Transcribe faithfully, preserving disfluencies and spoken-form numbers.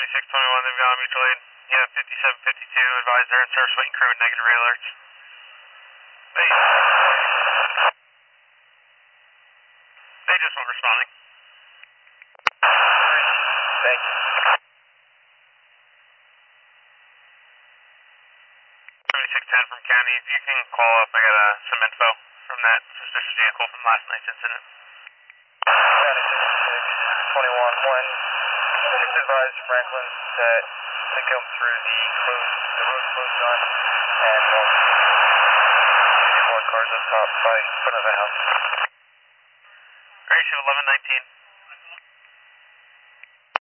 twenty-six twenty-one, they've got a mutual aid. Yeah, fifty-seven fifty-two, advised they're in service waiting crew with negative ray alerts. They, they just weren't responding. Thank you. twenty-six ten from County, if you can call up, I got uh, some info from that suspicious vehicle from last night's incident. County sixty-six twenty-one, when just advised Franklin that to come through the closed, the road closed on, and um, one car's up top by front of the house. Ratio eleven nineteen.